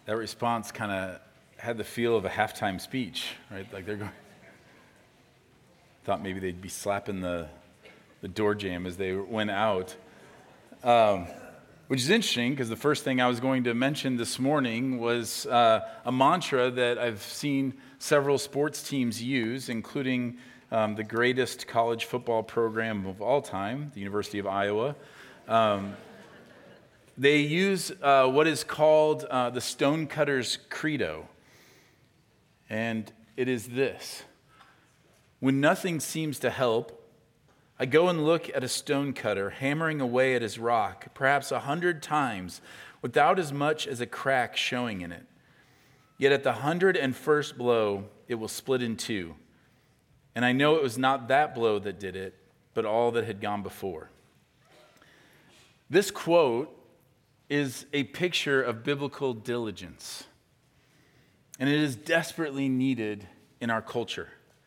That response kind of had the feel of a halftime speech, right? Like they're going, thought maybe they'd be slapping the door jamb as they went out. Which is interesting because the first thing I was going to mention this morning was a mantra that I've seen several sports teams use, including the greatest college football program of all time, the University of Iowa. They use what is called the Stonecutter's Credo. And it is this: when nothing seems to help, I go and look at a stonecutter hammering away at his rock, perhaps 100 times, without as much as a crack showing in it. Yet at the 101st blow, it will split in two. And I know it was not that blow that did it, but all that had gone before. This quote is a picture of biblical diligence, and it is desperately needed in our culture.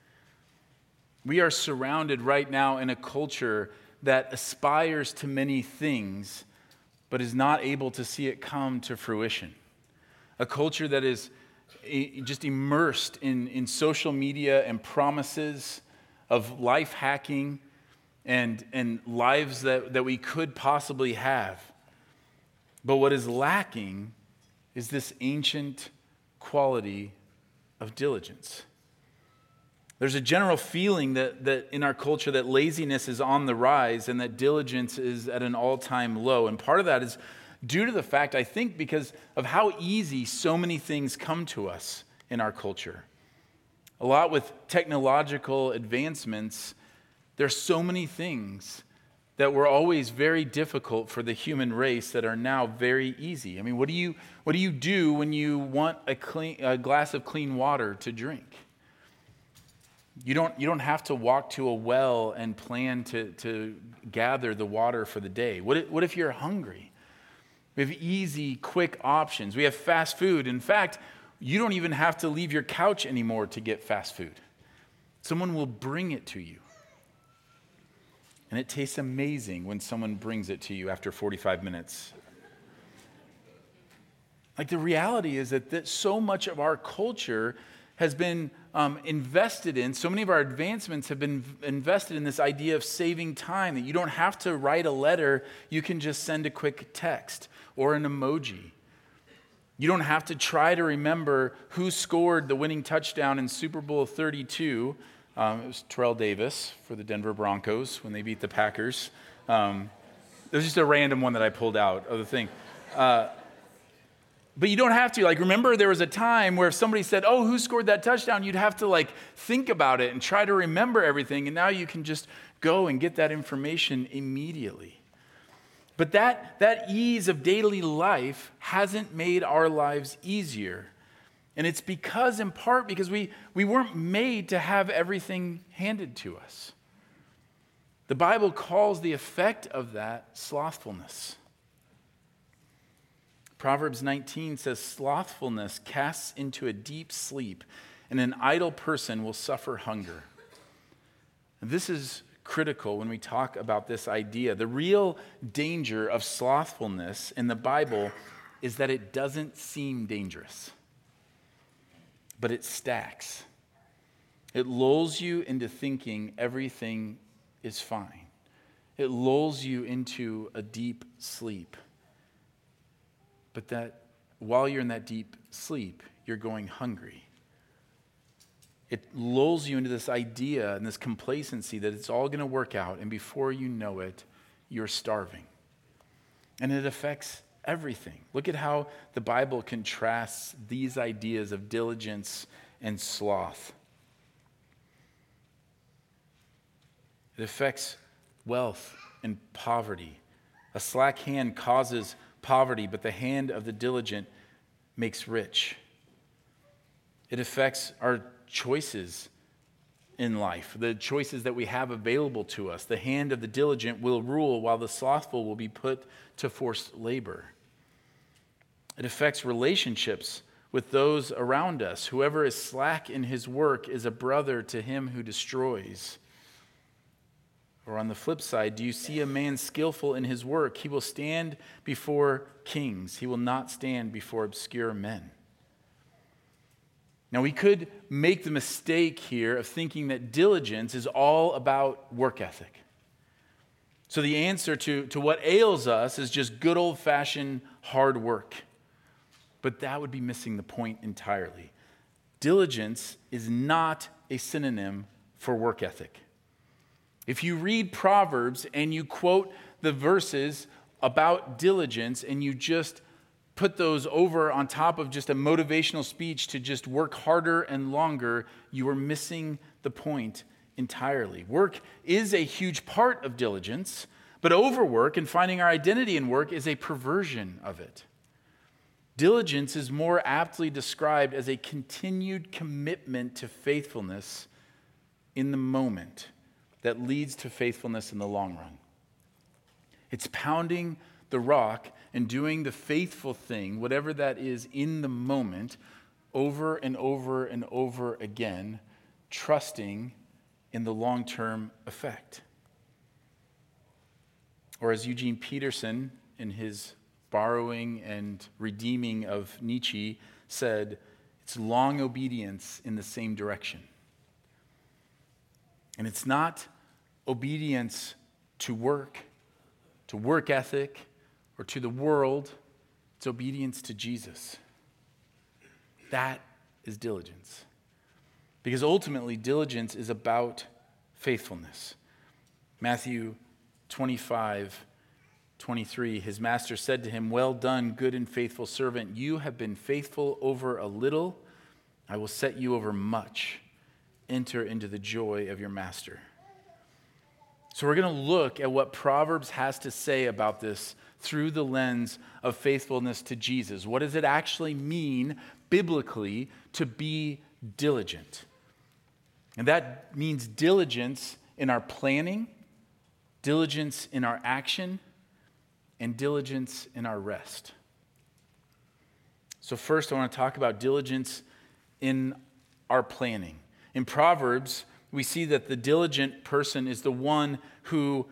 We are surrounded right now in a culture that aspires to many things, but is not able to see it come to fruition. A culture that is just immersed in social media and promises of life hacking and lives that we could possibly have. But what is lacking is this ancient quality of diligence. There's a general feeling that in our culture that laziness is on the rise and that diligence is at an all-time low. And part of that is due to the fact, I think, because of how easy so many things come to us in our culture. A lot with technological advancements, there's so many things that were always very difficult for the human race that are now very easy. I mean, what do you do when you want a glass of clean water to drink? You don't have to walk to a well and plan to gather the water for the day. What if you're hungry? We have easy, quick options. We have fast food. In fact, you don't even have to leave your couch anymore to get fast food. Someone will bring it to you. And it tastes amazing when someone brings it to you after 45 minutes. Like, the reality is that so much of our culture has been invested in, so many of our advancements have been invested in this idea of saving time, that you don't have to write a letter, you can just send a quick text or an emoji. You don't have to try to remember who scored the winning touchdown in Super Bowl 32. It was Terrell Davis for the Denver Broncos when they beat the Packers. It was just a random one that I pulled out of the thing. But you don't have to. Like, remember, there was a time where if somebody said, "Oh, who scored that touchdown?" you'd have to think about it and try to remember everything. And now you can just go and get that information immediately. But that ease of daily life hasn't made our lives easier. And it's in part because we weren't made to have everything handed to us. The Bible calls the effect of that slothfulness. Proverbs 19 says, "Slothfulness casts into a deep sleep, and an idle person will suffer hunger." And this is critical when we talk about this idea. The real danger of slothfulness in the Bible is that it doesn't seem dangerous, but it stacks. It lulls you into thinking everything is fine. It lulls you into a deep sleep. But that while you're in that deep sleep, you're going hungry. It lulls you into this idea and this complacency that it's all going to work out, and before you know it, you're starving. And it affects everything. Look at how the Bible contrasts these ideas of diligence and sloth. It affects wealth and poverty. A slack hand causes poverty, but the hand of the diligent makes rich. It affects our choices in life, the choices that we have available to us. The hand of the diligent will rule, while the slothful will be put to forced labor. It affects relationships with those around us. Whoever is slack in his work is a brother to him who destroys. Or on the flip side, do you see a man skillful in his work? He will stand before kings. He will not stand before obscure men. Now, we could make the mistake here of thinking that diligence is all about work ethic. So the answer to what ails us is just good old-fashioned hard work. But that would be missing the point entirely. Diligence is not a synonym for work ethic. If you read Proverbs and you quote the verses about diligence and you just put those over on top of just a motivational speech to just work harder and longer, you are missing the point entirely. Work is a huge part of diligence, but overwork and finding our identity in work is a perversion of it. Diligence is more aptly described as a continued commitment to faithfulness in the moment that leads to faithfulness in the long run. It's pounding the rock and doing the faithful thing, whatever that is in the moment, over and over and over again, trusting in the long-term effect. Or as Eugene Peterson, in his borrowing and redeeming of Nietzsche, said, it's long obedience in the same direction. And it's not obedience to work ethic, or to the world. It's obedience to Jesus. That is diligence. Because ultimately, diligence is about faithfulness. Matthew 25:23, his master said to him, well done, good and faithful servant. You have been faithful over a little. I will set you over much. Enter into the joy of your master. So we're going to look at what Proverbs has to say about this through the lens of faithfulness to Jesus. What does it actually mean biblically to be diligent? And that means diligence in our planning, diligence in our action, and diligence in our rest. So first, I want to talk about diligence in our planning. In Proverbs, we see that the diligent person is the one who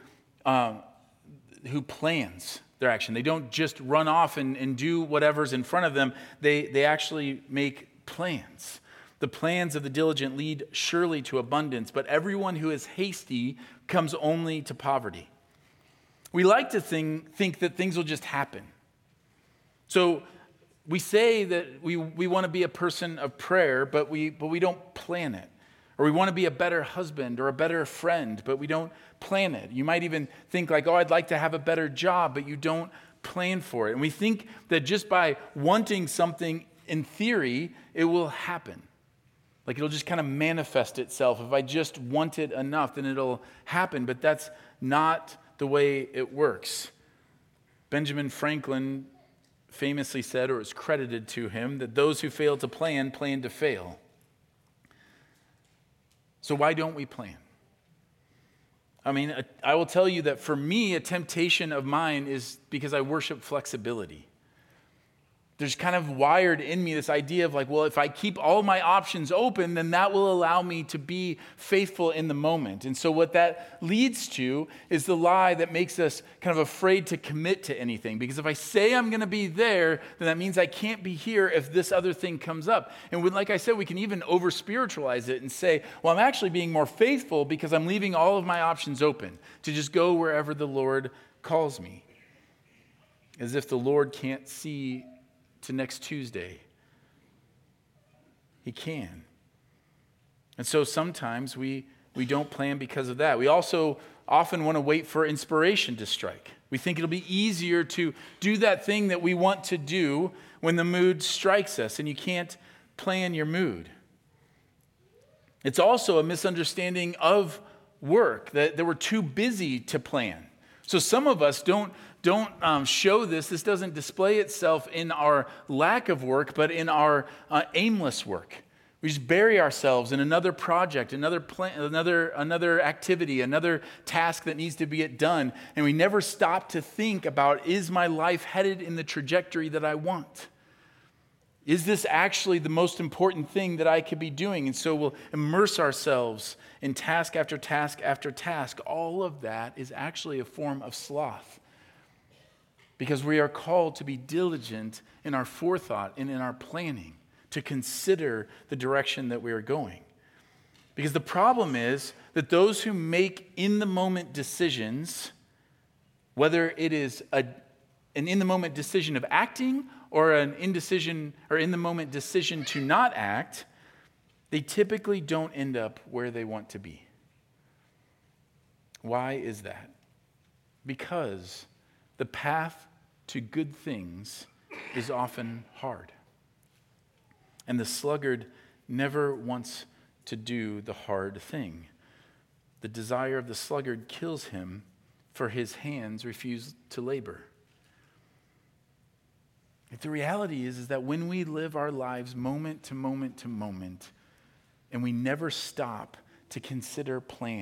plans their action. They don't just run off and do whatever's in front of them. They actually make plans. The plans of the diligent lead surely to abundance, but everyone who is hasty comes only to poverty. We like to think that things will just happen. So we say that we want to be a person of prayer, but we don't plan it. Or we want to be a better husband or a better friend, but we don't plan it. You might even think like, oh, I'd like to have a better job, but you don't plan for it. And we think that just by wanting something in theory, it will happen. Like it'll just kind of manifest itself. If I just want it enough, then it'll happen. But that's not the way it works. Benjamin Franklin famously said, or is credited to him, that those who fail to plan to fail. So why don't we plan? I mean, I will tell you that for me, a temptation of mine is because I worship flexibility. There's kind of wired in me this idea of like, well, if I keep all my options open, then that will allow me to be faithful in the moment. And so what that leads to is the lie that makes us kind of afraid to commit to anything. Because if I say I'm going to be there, then that means I can't be here if this other thing comes up. And like I said, we can even over-spiritualize it and say, well, I'm actually being more faithful because I'm leaving all of my options open to just go wherever the Lord calls me. As if the Lord can't see to next Tuesday. He can. And so sometimes we don't plan because of that. We also often want to wait for inspiration to strike. We think it'll be easier to do that thing that we want to do when the mood strikes us, and you can't plan your mood. It's also a misunderstanding of work, that we're too busy to plan. So some of us don't show this. This doesn't display itself in our lack of work, but in our aimless work. We just bury ourselves in another project, another plan, another activity, another task that needs to be done, and we never stop to think about, is my life headed in the trajectory that I want? Is this actually the most important thing that I could be doing? And so we'll immerse ourselves in task after task after task. All of that is actually a form of sloth, because we are called to be diligent in our forethought and in our planning, to consider the direction that we are going. Because the problem is that those who make in-the-moment decisions, whether it is an in-the-moment decision of acting or an indecision or in-the-moment decision to not act, they typically don't end up where they want to be. Why is that? Because the path to good things is often hard. And the sluggard never wants to do the hard thing. The desire of the sluggard kills him, for his hands refuse to labor. The reality is that when we live our lives moment to moment to moment, and we never stop to consider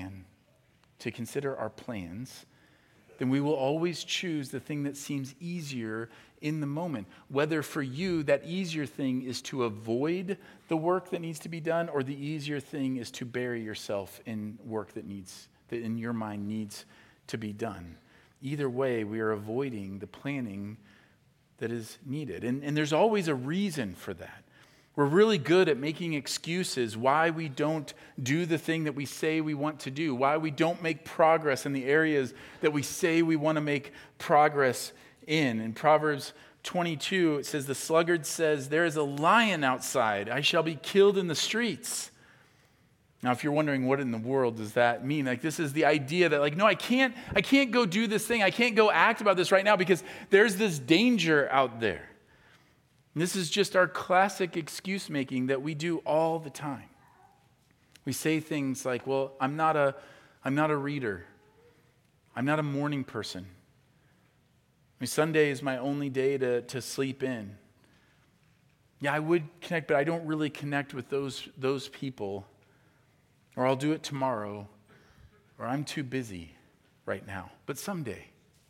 our plans, then we will always choose the thing that seems easier in the moment. Whether for you that easier thing is to avoid the work that needs to be done, or the easier thing is to bury yourself in work that in your mind needs to be done. Either way, we are avoiding the planning that is needed. And there's always a reason for that. We're really good at making excuses why we don't do the thing that we say we want to do, why we don't make progress in the areas that we say we want to make progress in. In Proverbs 22, it says, the sluggard says, there is a lion outside. I shall be killed in the streets. Now, if you're wondering what in the world does that mean, like this is the idea that like, no, I can't go do this thing. I can't go act about this right now because there's this danger out there. And this is just our classic excuse making that we do all the time. We say things like, well, I'm not a reader. I'm not a morning person. Sunday is my only day to sleep in. Yeah, I would connect, but I don't really connect with those people. Or I'll do it tomorrow, or I'm too busy right now, but someday.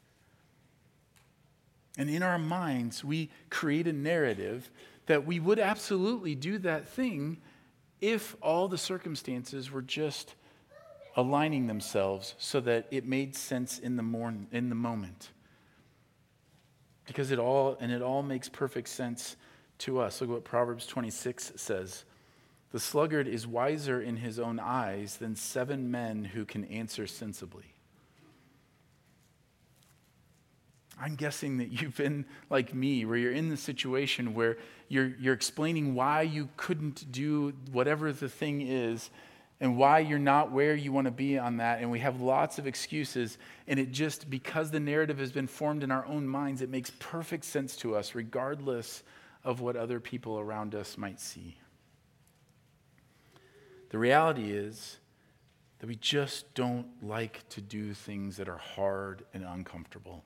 And in our minds, we create a narrative that we would absolutely do that thing if all the circumstances were just aligning themselves so that it made sense in the moment. Because it all makes perfect sense to us. Look at what Proverbs 26 says. The sluggard is wiser in his own eyes than 7 men who can answer sensibly. I'm guessing that you've been like me, where you're in the situation where you're explaining why you couldn't do whatever the thing is and why you're not where you want to be on that. And we have lots of excuses. And it just, because the narrative has been formed in our own minds, it makes perfect sense to us, regardless of what other people around us might see. The reality is that we just don't like to do things that are hard and uncomfortable.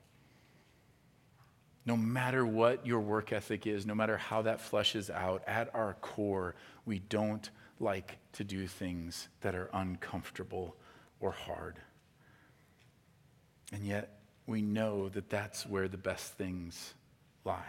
No matter what your work ethic is, no matter how that fleshes out, at our core, we don't like to do things that are uncomfortable or hard. And yet, we know that that's where the best things lie.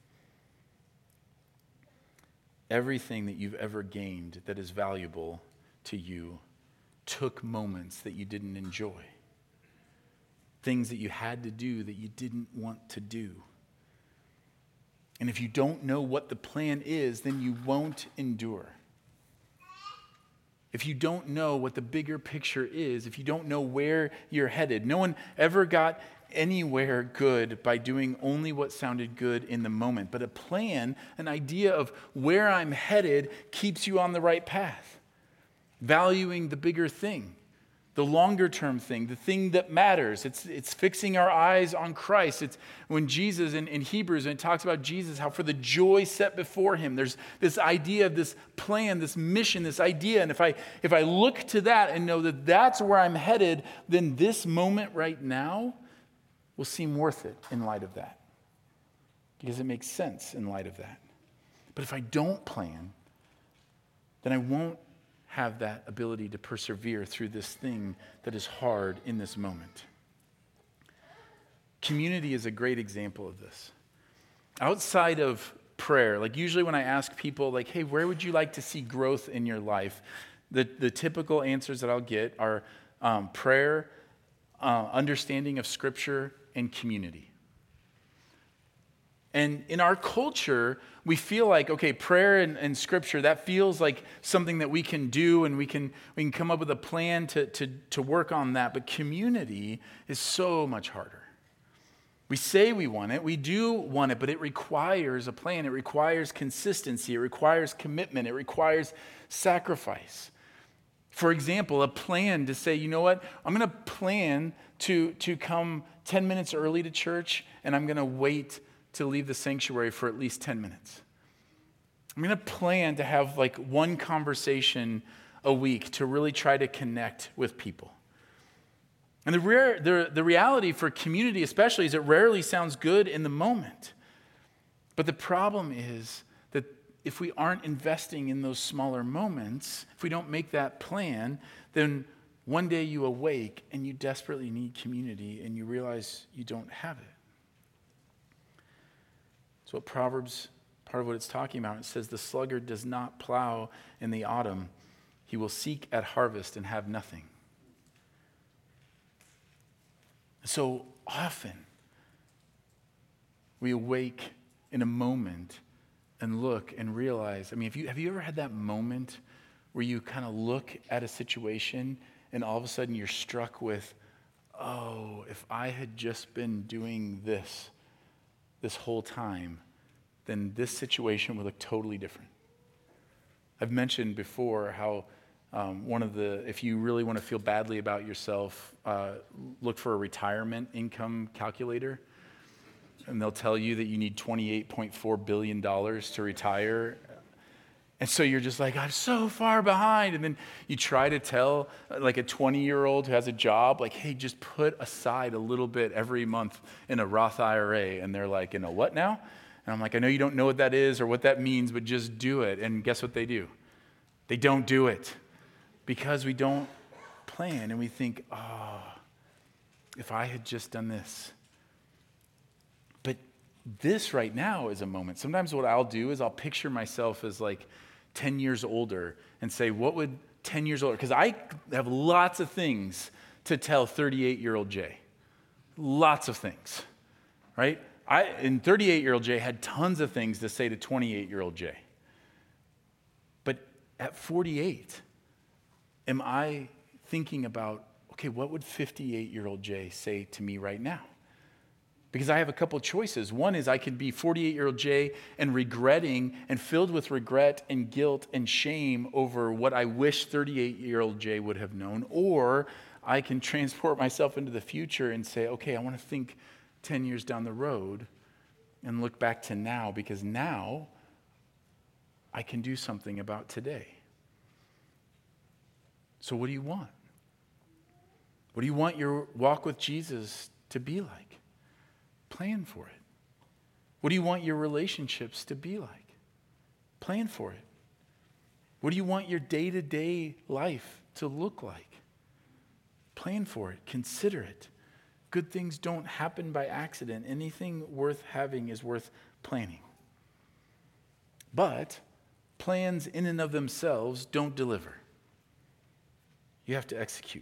Everything that you've ever gained that is valuable to you took moments that you didn't enjoy. Things that you had to do that you didn't want to do. And if you don't know what the plan is, then you won't endure. If you don't know what the bigger picture is, if you don't know where you're headed, no one ever got anywhere good by doing only what sounded good in the moment. But a plan, an idea of where I'm headed, keeps you on the right path. Valuing the bigger thing, the longer term thing, the thing that matters. It's fixing our eyes on Christ. It's when Jesus in Hebrews, and it talks about Jesus, how for the joy set before him, there's this idea of this plan, this mission, this idea. And if I look to that and know that that's where I'm headed, then this moment right now will seem worth it in light of that. Because it makes sense in light of that. But if I don't plan, then I won't have that ability to persevere through this thing that is hard in this moment. Community is a great example of this. Outside of prayer. Like usually when I ask people like, hey, where would you like to see growth in your life? The typical answers that I'll get are prayer, understanding of Scripture, and community. And in our culture, we feel like, okay, prayer and Scripture, that feels like something that we can do, and we can come up with a plan to work on that. But community is so much harder. We say we want it, we do want it, but it requires a plan. It requires consistency. It requires commitment. It requires sacrifice. For example, a plan to say, you know what, I'm going to plan to come 10 minutes early to church, and I'm going to wait to leave the sanctuary for at least 10 minutes. I'm going to plan to have like one conversation a week to really try to connect with people. And the reality for community especially is it rarely sounds good in the moment. But the problem is that if we aren't investing in those smaller moments, if we don't make that plan, then one day you awake and you desperately need community and you realize you don't have it. That's what Proverbs, part of what it's talking about. It says, the sluggard does not plow in the autumn. He will seek at harvest and have nothing. So often, we awake in a moment and look and realize, I mean, have you ever had that moment where you kind of look at a situation and all of a sudden you're struck with, oh, if I had just been doing this whole time, then this situation would look totally different. I've mentioned before how if you really want to feel badly about yourself, look for a retirement income calculator. And they'll tell you that you need $28.4 billion to retire. And so you're just like, I'm so far behind. And then you try to tell like a 20-year-old who has a job, like, hey, just put aside a little bit every month in a Roth IRA. And they're like, in a what now? And I'm like, I know you don't know what that is or what that means, but just do it. And guess what they do? They don't do it. Because we don't plan and we think, if I had just done this. But this right now is a moment. Sometimes what I'll do is I'll picture myself as like 10 years older and say, what would 10 years older? Because I have lots of things to tell 38-year-old Jay. Lots of things, right? And 38-year-old Jay had tons of things to say to 28-year-old Jay. But at 48, am I thinking about, okay, what would 58-year-old Jay say to me right now? Because I have a couple choices. One is I could be 48-year-old Jay and regretting and filled with regret and guilt and shame over what I wish 38-year-old Jay would have known. Or I can transport myself into the future and say, okay, I want to think 10 years down the road and look back to now, because now I can do something about today. So what do you want? What do you want your walk with Jesus to be like? Plan for it. What do you want your relationships to be like? Plan for it. What do you want your day-to-day life to look like? Plan for it. Consider it. Good things don't happen by accident. Anything worth having is worth planning. But plans in and of themselves don't deliver. You have to execute.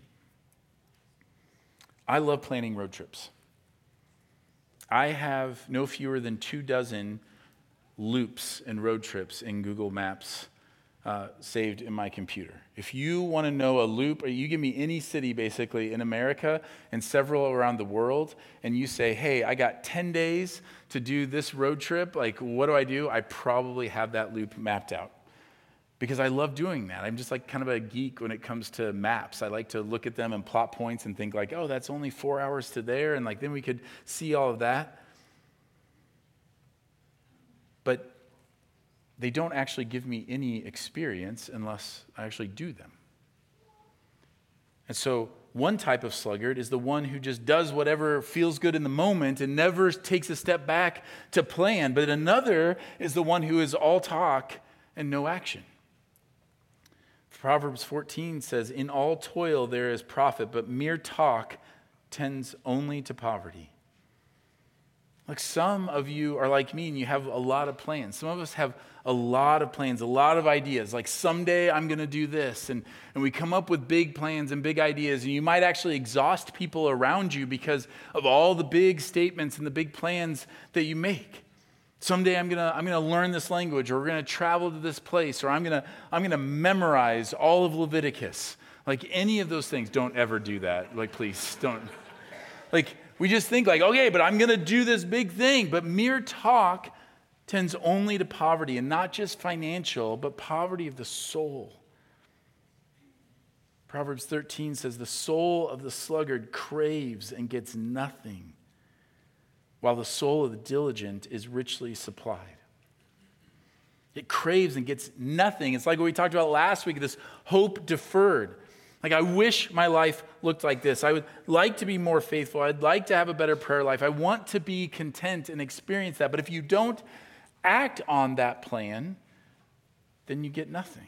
I love planning road trips. I have no fewer than 24 loops and road trips in Google Maps saved in my computer. If you want to know a loop, or you give me any city basically in America and several around the world, and you say, hey, I got 10 days to do this road trip, like what do? I probably have that loop mapped out. Because I love doing that. I'm just like kind of a geek when it comes to maps. I like to look at them and plot points and think like, oh, that's only 4 hours to there. And like then we could see all of that. But they don't actually give me any experience unless I actually do them. And so one type of sluggard is the one who just does whatever feels good in the moment and never takes a step back to plan. But another is the one who is all talk and no action. Proverbs 14 says, in all toil there is profit, but mere talk tends only to poverty. Like some of you are like me and you have a lot of plans. Some of us have a lot of plans, a lot of ideas. Like someday I'm going to do this. And we come up with big plans and big ideas. And you might actually exhaust people around you because of all the big statements and the big plans that you make. Someday I'm gonna learn this language, or we're gonna travel to this place, or I'm gonna memorize all of Leviticus. Like any of those things, don't ever do that. Like please don't. Like we just think like, okay, but I'm gonna do this big thing. But mere talk tends only to poverty, and not just financial, but poverty of the soul. Proverbs 13 says, the soul of the sluggard craves and gets nothing, while the soul of the diligent is richly supplied. It craves and gets nothing. It's like what we talked about last week, this hope deferred. Like, I wish my life looked like this. I would like to be more faithful. I'd like to have a better prayer life. I want to be content and experience that. But if you don't act on that plan, then you get nothing.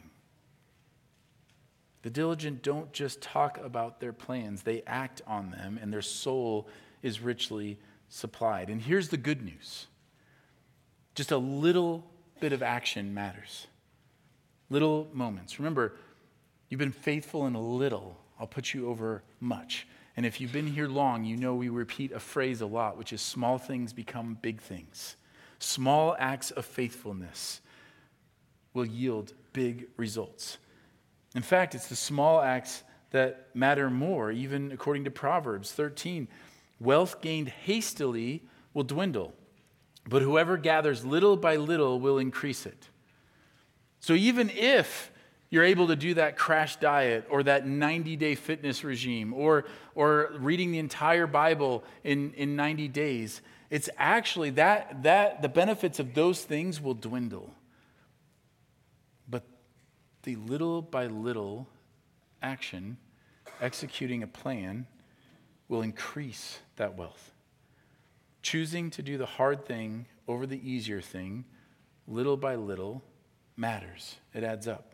The diligent don't just talk about their plans, they act on them, and their soul is richly supplied. And here's the good news. Just a little bit of action matters. Little moments. Remember, you've been faithful in a little, I'll put you over much. And if you've been here long, you know we repeat a phrase a lot, which is small things become big things. Small acts of faithfulness will yield big results. In fact, it's the small acts that matter more, even according to Proverbs 13. Wealth gained hastily will dwindle, but whoever gathers little by little will increase it. So even if you're able to do that crash diet or that 90-day fitness regime or reading the entire Bible in 90 days, it's actually that the benefits of those things will dwindle. But the little by little action, executing a plan, will increase that wealth. Choosing to do the hard thing over the easier thing, little by little, matters. It adds up.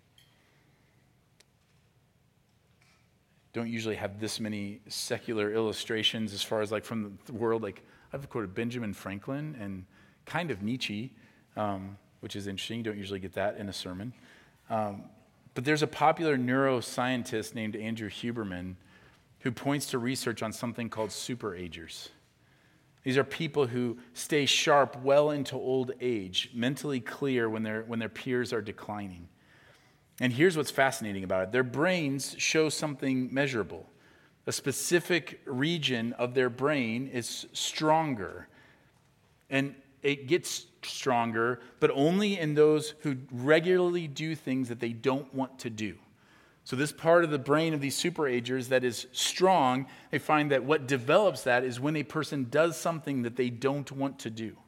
Don't usually have this many secular illustrations as far as like from the world. Like I've quoted Benjamin Franklin and kind of Nietzsche, which is interesting. You don't usually get that in a sermon. But there's a popular neuroscientist named Andrew Huberman who points to research on something called superagers. These are people who stay sharp well into old age, mentally clear when their peers are declining. And here's what's fascinating about it. Their brains show something measurable. A specific region of their brain is stronger. And it gets stronger, but only in those who regularly do things that they don't want to do. So this part of the brain of these superagers that is strong, they find that what develops that is when a person does something that they don't want to do.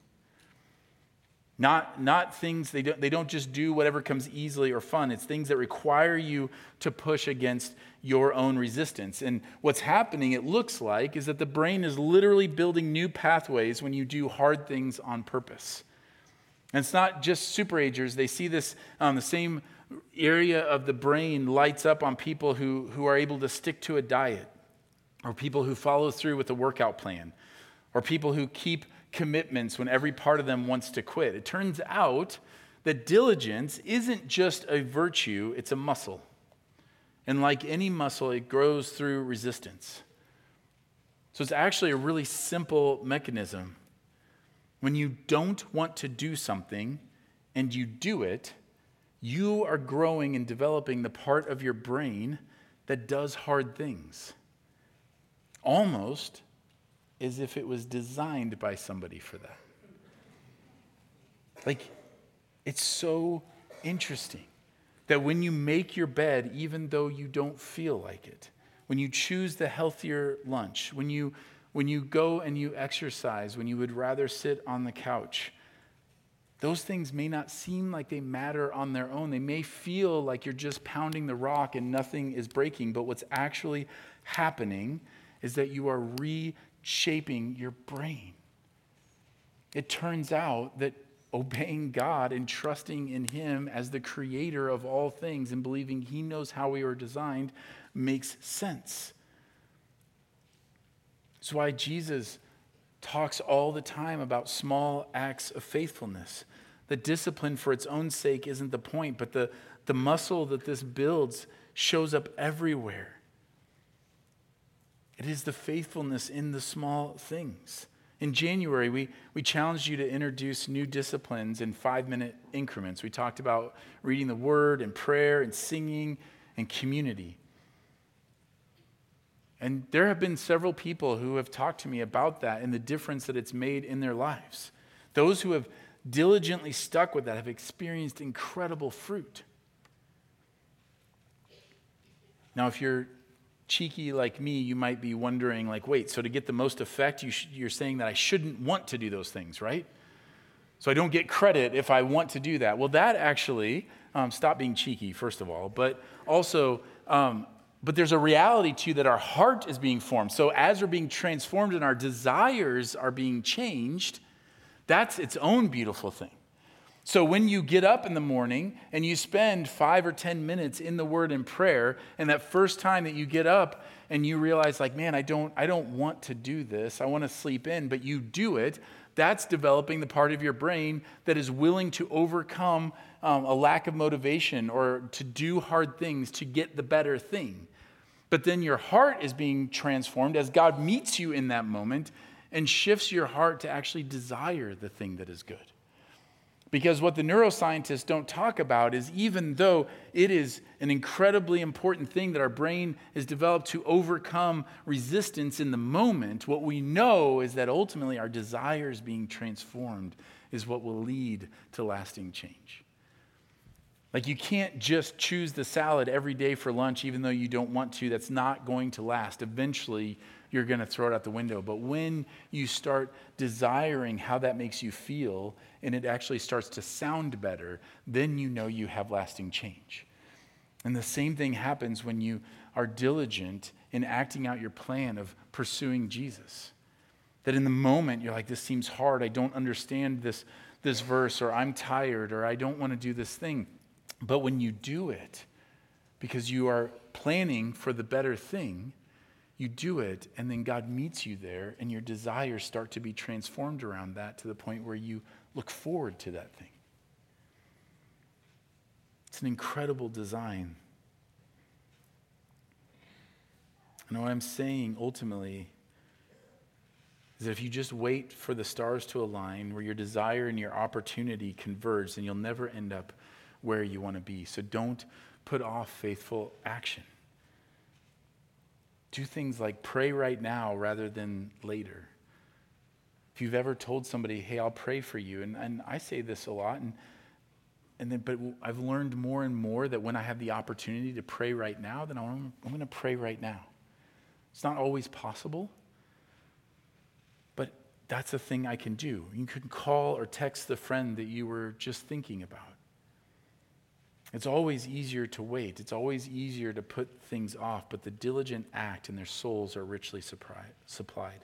Not things, they don't just do whatever comes easily or fun. It's things that require you to push against your own resistance. And what's happening, it looks like, is that the brain is literally building new pathways when you do hard things on purpose. And it's not just superagers. They see this the same area of the brain lights up on people who are able to stick to a diet, or people who follow through with a workout plan, or people who keep commitments when every part of them wants to quit. It turns out that diligence isn't just a virtue, it's a muscle. And like any muscle, it grows through resistance. So it's actually a really simple mechanism. When you don't want to do something and you do it, you are growing and developing the part of your brain that does hard things. Almost as if it was designed by somebody for that. Like, it's so interesting that when you make your bed, even though you don't feel like it, when you choose the healthier lunch, when you go and you exercise, when you would rather sit on the couch, those things may not seem like they matter on their own. They may feel like you're just pounding the rock and nothing is breaking, but what's actually happening is that you are reshaping your brain. It turns out that obeying God and trusting in Him as the creator of all things and believing He knows how we were designed makes sense. That's why Jesus talks all the time about small acts of faithfulness. The discipline for its own sake isn't the point, but the muscle that this builds shows up everywhere. It is the faithfulness in the small things. In January, we challenged you to introduce new disciplines in 5-minute increments. We talked about reading the Word and prayer and singing and community. And there have been several people who have talked to me about that and the difference that it's made in their lives. Those who have diligently stuck with that have experienced incredible fruit. Now, if you're cheeky like me, you might be wondering, like, wait, so to get the most effect, you're saying that I shouldn't want to do those things, right? So I don't get credit if I want to do that. Well, that actually, stop being cheeky, first of all, but also, but there's a reality too that our heart is being formed. So as we're being transformed and our desires are being changed, that's its own beautiful thing. So when you get up in the morning and you spend 5 or 10 minutes in the Word and prayer, and that first time that you get up and you realize, like, man, I don't want to do this. I want to sleep in, but you do it. That's developing the part of your brain that is willing to overcome a lack of motivation or to do hard things to get the better thing. But then your heart is being transformed as God meets you in that moment and shifts your heart to actually desire the thing that is good. Because what the neuroscientists don't talk about is, even though it is an incredibly important thing that our brain is developed to overcome resistance in the moment, what we know is that ultimately our desires being transformed is what will lead to lasting change. Like, you can't just choose the salad every day for lunch even though you don't want to. That's not going to last. Eventually, you're going to throw it out the window. But when you start desiring how that makes you feel and it actually starts to sound better, then you know you have lasting change. And the same thing happens when you are diligent in acting out your plan of pursuing Jesus. That in the moment, you're like, this seems hard. I don't understand this verse, or I'm tired, or I don't want to do this thing. But when you do it, because you are planning for the better thing, you do it, and then God meets you there, and your desires start to be transformed around that to the point where you look forward to that thing. It's an incredible design. And what I'm saying ultimately is that if you just wait for the stars to align, where your desire and your opportunity converge, then you'll never end up where you want to be. So don't put off faithful action. Do things like pray right now rather than later. If you've ever told somebody, hey, I'll pray for you, and I say this a lot, but I've learned more and more that when I have the opportunity to pray right now, then I'm going to pray right now. It's not always possible, but that's a thing I can do. You can call or text the friend that you were just thinking about. It's always easier to wait. It's always easier to put things off, but the diligent act and their souls are richly supplied.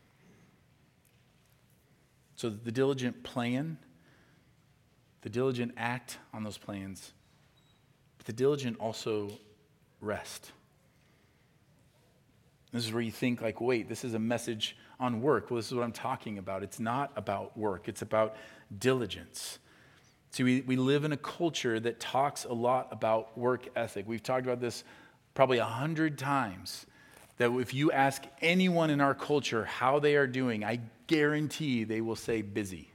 So the diligent plan, the diligent act on those plans, but the diligent also rest. This is where you think, like, wait, this is a message on work. Well, this is what I'm talking about. It's not about work. It's about diligence. See, we live in a culture that talks a lot about work ethic. We've talked about this probably 100 times, that if you ask anyone in our culture how they are doing, I guarantee they will say busy.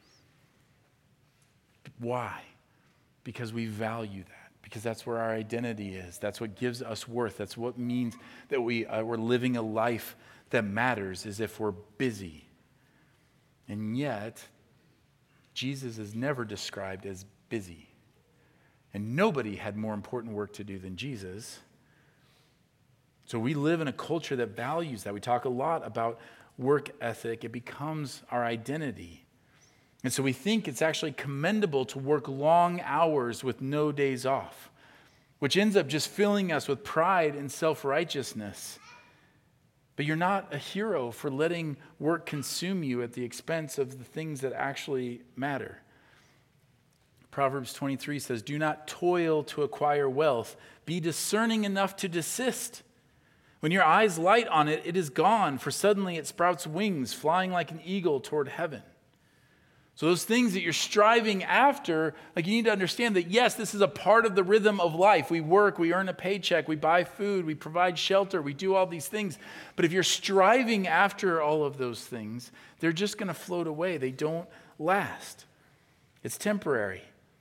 Why? Because we value that. Because that's where our identity is. That's what gives us worth. That's what means that we're living a life that matters, is if we're busy. And yet, Jesus is never described as busy. And nobody had more important work to do than Jesus. So we live in a culture that values that. We talk a lot about work ethic. It becomes our identity. And so we think it's actually commendable to work long hours with no days off, which ends up just filling us with pride and self-righteousness. But you're not a hero for letting work consume you at the expense of the things that actually matter. Proverbs 23 says, do not toil to acquire wealth. Be discerning enough to desist. When your eyes light on it, it is gone, for suddenly it sprouts wings, flying like an eagle toward heaven. So those things that you're striving after, like you need to understand that, yes, this is a part of the rhythm of life. We work, we earn a paycheck, we buy food, we provide shelter, we do all these things. But if you're striving after all of those things, they're just going to float away. They don't last. It's temporary.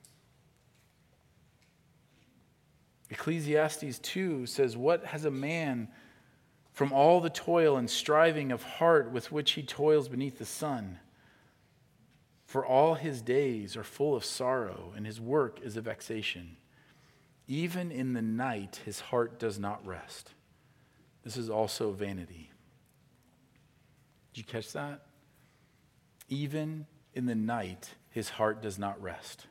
Ecclesiastes 2 says, "What has a man from all the toil and striving of heart with which he toils beneath the sun? For all his days are full of sorrow, and his work is a vexation. Even in the night his heart does not rest. This is also vanity." Did you catch that? Even in the night his heart does not rest.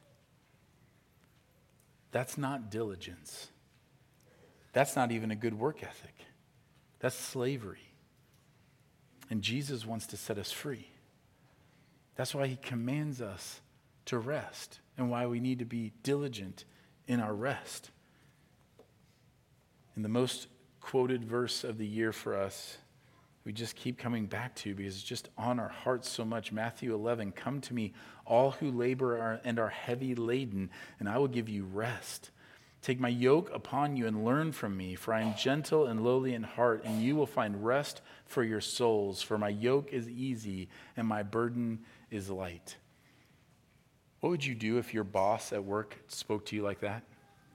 That's not diligence. That's not even a good work ethic. That's slavery. And Jesus wants to set us free. That's why he commands us to rest and why we need to be diligent in our rest. And the most quoted verse of the year for us, we just keep coming back to because it's just on our hearts so much. Matthew 11, "Come to me, all who labor and are heavy laden, and I will give you rest. Take my yoke upon you and learn from me, for I am gentle and lowly in heart, and you will find rest for your souls. For my yoke is easy and my burden is light." What would you do if your boss at work spoke to you like that?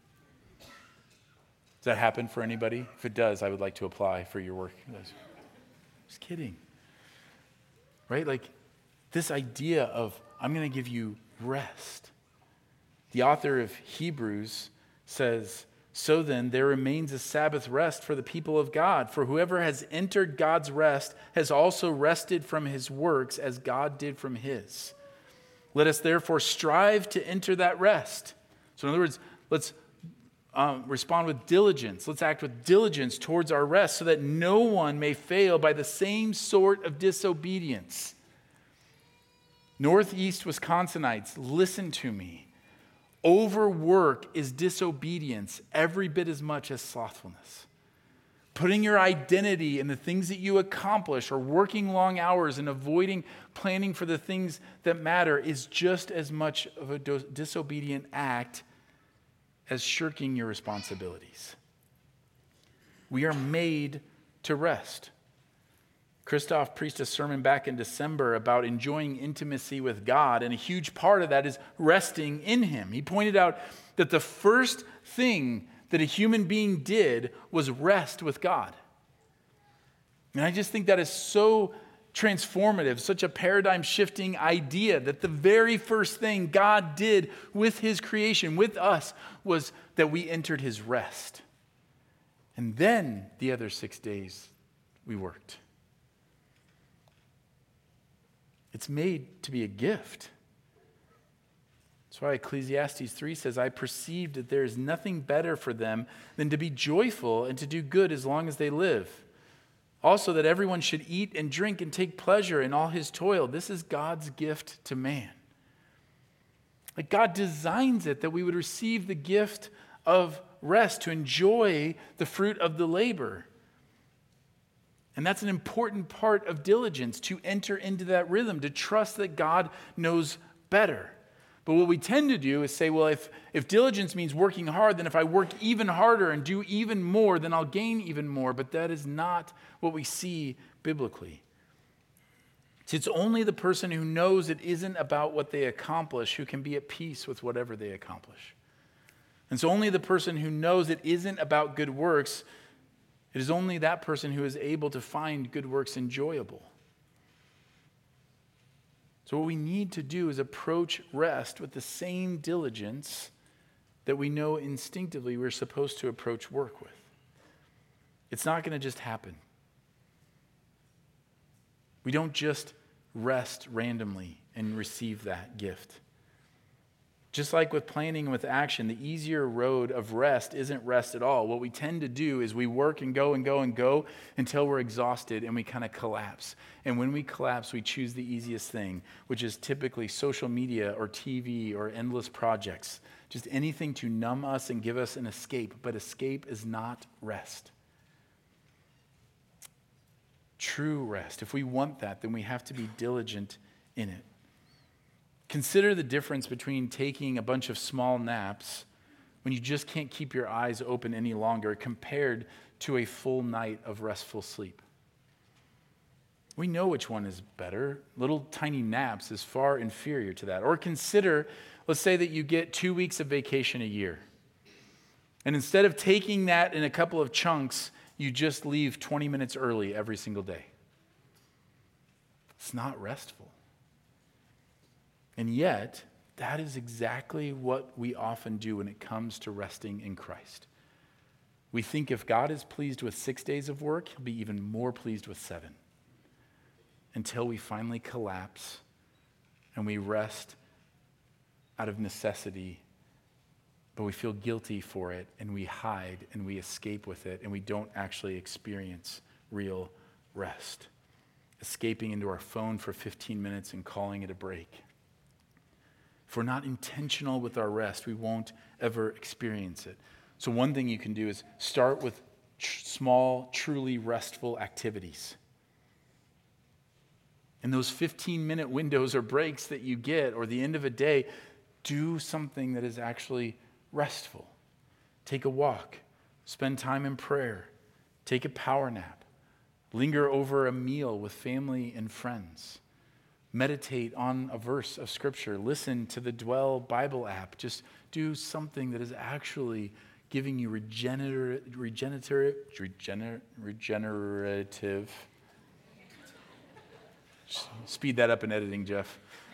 Does that happen for anybody? If it does, I would like to apply for your work. Just kidding. Right? Like this idea of, I'm going to give you rest. The author of Hebrews says, "So then there remains a Sabbath rest for the people of God. For whoever has entered God's rest has also rested from his works as God did from his. Let us therefore strive to enter that rest." So in other words, let's respond with diligence. Let's act with diligence towards our rest so that no one may fail by the same sort of disobedience. Northeast Wisconsinites, listen to me. Overwork is disobedience every bit as much as slothfulness. Putting your identity in the things that you accomplish or working long hours and avoiding planning for the things that matter is just as much of a disobedient act as shirking your responsibilities. We are made to rest. Christoph preached a sermon back in December about enjoying intimacy with God, and a huge part of that is resting in him. He pointed out that the first thing that a human being did was rest with God. And I just think that is so transformative, such a paradigm-shifting idea that the very first thing God did with his creation, with us, was that we entered his rest. And then the other 6 days we worked. It's made to be a gift. That's why Ecclesiastes 3 says, "I perceived that there is nothing better for them than to be joyful and to do good as long as they live. Also that everyone should eat and drink and take pleasure in all his toil. This is God's gift to man." Like God designs it that we would receive the gift of rest, to enjoy the fruit of the labor. And that's an important part of diligence, to enter into that rhythm, to trust that God knows better. But what we tend to do is say, well, if diligence means working hard, then if I work even harder and do even more, then I'll gain even more. But that is not what we see biblically. It's only the person who knows it isn't about what they accomplish who can be at peace with whatever they accomplish. And so only the person who knows it isn't about good works, it is only that person who is able to find good works enjoyable. So what we need to do is approach rest with the same diligence that we know instinctively we're supposed to approach work with. It's not going to just happen. We don't just rest randomly and receive that gift. Just like with planning and with action, the easier road of rest isn't rest at all. What we tend to do is we work and go and go and go until we're exhausted and we kind of collapse. And when we collapse, we choose the easiest thing, which is typically social media or TV or endless projects. Just anything to numb us and give us an escape. But escape is not rest. true rest, if we want that, then we have to be diligent in it. Consider the difference between taking a bunch of small naps when you just can't keep your eyes open any longer compared to a full night of restful sleep. We know which one is better. Little tiny naps is far inferior to that. Or consider, let's say that you get 2 weeks of vacation a year. And instead of taking that in a couple of chunks, you just leave 20 minutes early every single day. It's not restful. And yet, that is exactly what we often do when it comes to resting in Christ. We think if God is pleased with 6 days of work, he'll be even more pleased with 7. Until we finally collapse and we rest out of necessity, but we feel guilty for it and we hide and we escape with it and we don't actually experience real rest. Escaping into our phone for 15 minutes and calling it a break. If we're not intentional with our rest, we won't ever experience it. So one thing you can do is start with small, truly restful activities. In those 15-minute windows or breaks that you get, or the end of a day, do something that is actually restful. Take a walk. Spend time in prayer. Take a power nap. Linger over a meal with family and friends. Meditate on a verse of Scripture. Listen to the Dwell Bible app. Just do something that is actually giving you regenerative. Speed that up in editing, Jeff.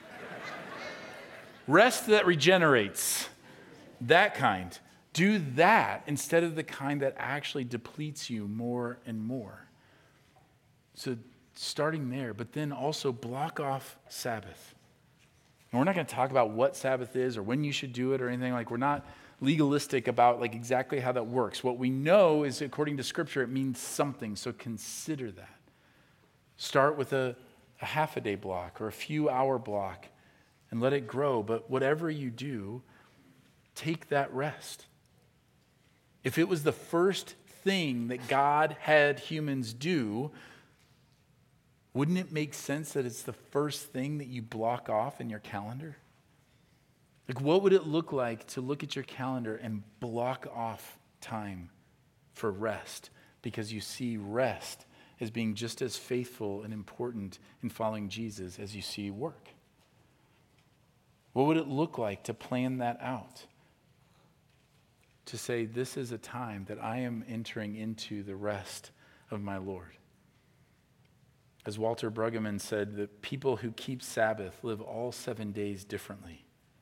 Rest that regenerates. That kind. Do that instead of the kind that actually depletes you more and more. So starting there, but then also block off Sabbath. And we're not going to talk about what Sabbath is or when you should do it or anything. We're not legalistic about exactly how that works. What we know is, according to Scripture, it means something. So consider that. Start with a half a day block or a few hour block and let it grow. But whatever you do, take that rest. If it was the first thing that God had humans do, wouldn't it make sense that it's the first thing that you block off in your calendar? What would it look like to look at your calendar and block off time for rest? Because you see rest as being just as faithful and important in following Jesus as you see work. What would it look like to plan that out? To say, this is a time that I am entering into the rest of my Lord. As Walter Brueggemann said, the people who keep Sabbath live all 7 days differently.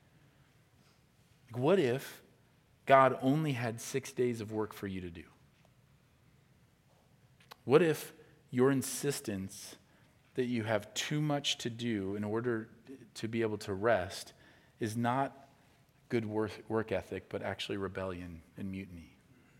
What if God only had 6 days of work for you to do? What if your insistence that you have too much to do in order to be able to rest is not good work ethic, but actually rebellion and mutiny?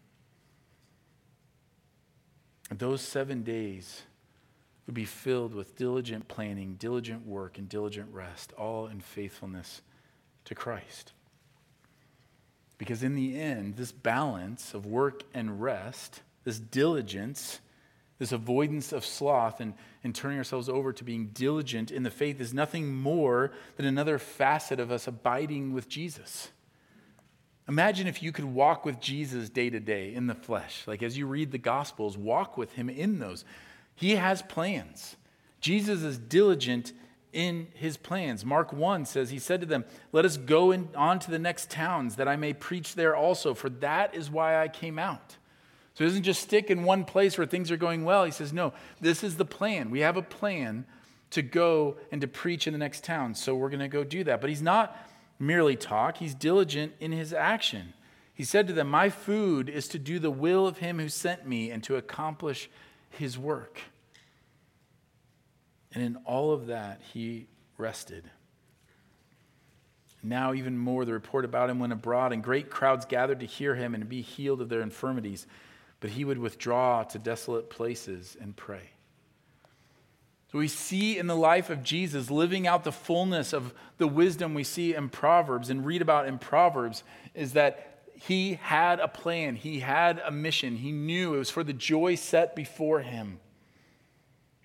And those 7 days would be filled with diligent planning, diligent work, and diligent rest, all in faithfulness to Christ. Because in the end, this balance of work and rest, this diligence, this avoidance of sloth and turning ourselves over to being diligent in the faith is nothing more than another facet of us abiding with Jesus. Imagine if you could walk with Jesus day to day in the flesh. As you read the Gospels, walk with him in those. He has plans. Jesus is diligent in his plans. Mark 1 says, he said to them, let us go on to the next towns that I may preach there also, for that is why I came out. So he doesn't just stick in one place where things are going well. He says, no, this is the plan. We have a plan to go and to preach in the next town. So we're going to go do that. But he's not merely talk. He's diligent in his action. He said to them, my food is to do the will of him who sent me and to accomplish his work. And in all of that, he rested. Now even more, the report about him went abroad, and great crowds gathered to hear him and to be healed of their infirmities. But he would withdraw to desolate places and pray. So we see in the life of Jesus living out the fullness of the wisdom we see in Proverbs and read about in Proverbs is that he had a plan. He had a mission. He knew it was for the joy set before him.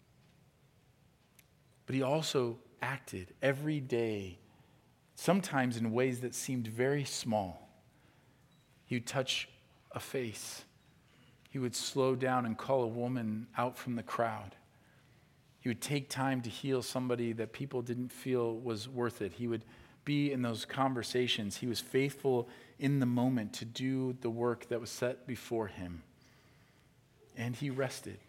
But he also acted every day, sometimes in ways that seemed very small. He would touch a face. He would slow down and call a woman out from the crowd. He would take time to heal somebody that people didn't feel was worth it. He would be in those conversations. He was faithful in the moment to do the work that was set before him. And he rested.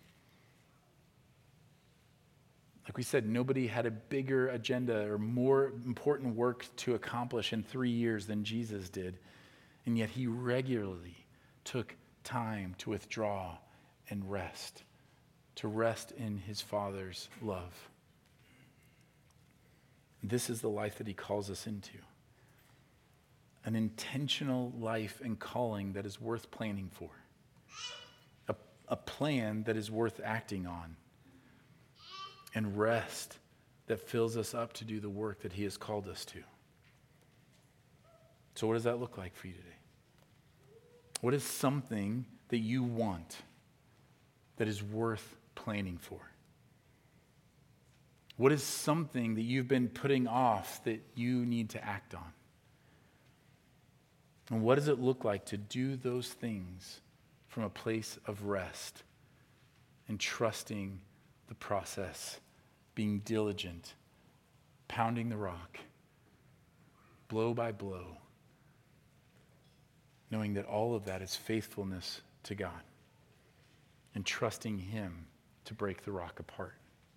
Like we said, nobody had a bigger agenda or more important work to accomplish in 3 years than Jesus did. And yet he regularly took time to withdraw and rest, to rest in his Father's love. This is the life that he calls us into. An intentional life and calling that is worth planning for. A plan that is worth acting on. And rest that fills us up to do the work that he has called us to. So what does that look like for you today? What is something that you want that is worth planning for? What is something that you've been putting off that you need to act on? And what does it look like to do those things from a place of rest and trusting the process, being diligent, pounding the rock, blow by blow, knowing that all of that is faithfulness to God and trusting him to break the rock apart.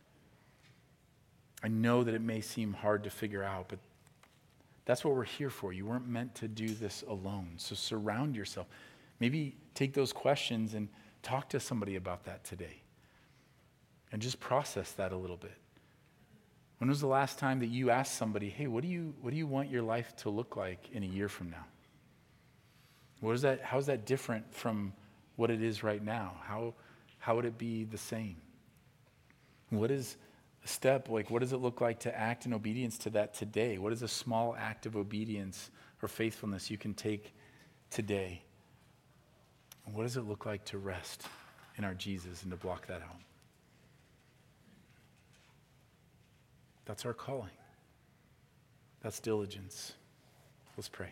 I know that it may seem hard to figure out, but that's what we're here for. You weren't meant to do this alone. So surround yourself. Maybe take those questions and talk to somebody about that today. And just process that a little bit. When was the last time that you asked somebody, hey, what do you want your life to look like in a year from now? How is that different from what it is right now? How would it be the same? What is a step, what does it look like to act in obedience to that today? What is a small act of obedience or faithfulness you can take today? And what does it look like to rest in our Jesus and to block that out? That's our calling. That's diligence. Let's pray.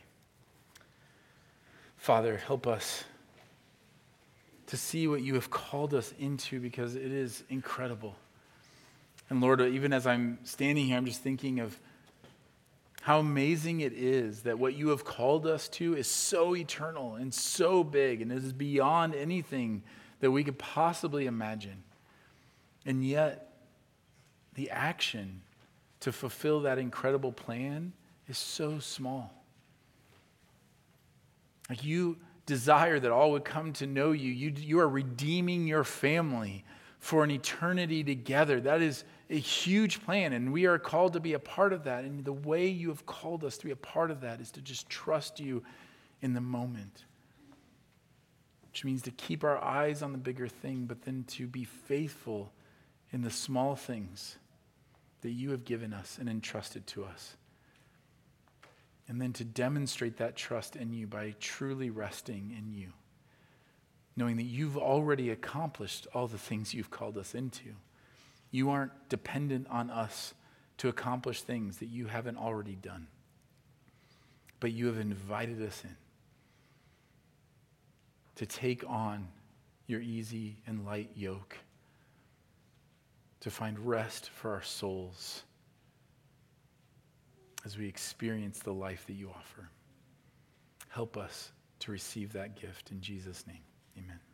Father, help us to see what you have called us into, because it is incredible. And Lord, even as I'm standing here, I'm just thinking of how amazing it is that what you have called us to is so eternal and so big, and it is beyond anything that we could possibly imagine. And yet, the action to fulfill that incredible plan is so small. Like, you desire that all would come to know you. You are redeeming your family for an eternity together. That is a huge plan, and we are called to be a part of that. And the way you have called us to be a part of that is to just trust you in the moment, which means to keep our eyes on the bigger thing, but then to be faithful in the small things that you have given us and entrusted to us. And then to demonstrate that trust in you by truly resting in you, knowing that you've already accomplished all the things you've called us into. You aren't dependent on us to accomplish things that you haven't already done, but you have invited us in to take on your easy and light yoke, to find rest for our souls as we experience the life that you offer. Help us to receive that gift in Jesus' name. Amen.